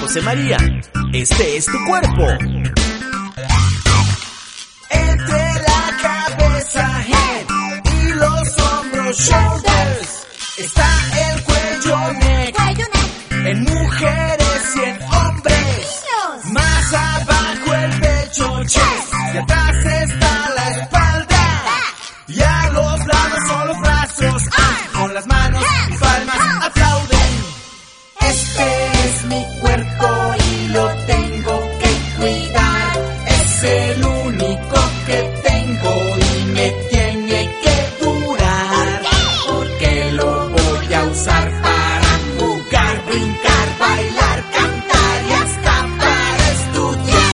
José María, este es tu cuerpo. Entre la cabeza, head, y los hombros, shoulders, está el cuello, neck, en mujeres y en hombres, más abajo el pecho, chest, y atrás está la espalda, y a los lados son los brazos, con las manos y palmas